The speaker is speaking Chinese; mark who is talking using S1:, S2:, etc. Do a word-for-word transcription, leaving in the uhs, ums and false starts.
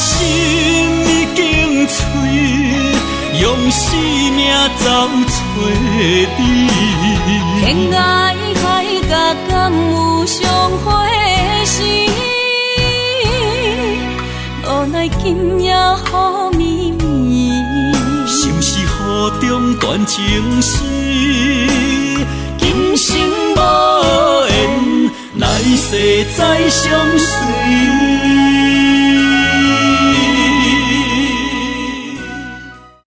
S1: 心已经碎，用生命走找你。
S2: 天涯海角敢有相会时？无奈今夜雨绵绵，
S1: 是不是雨中断情丝？今生无缘，来世再相随。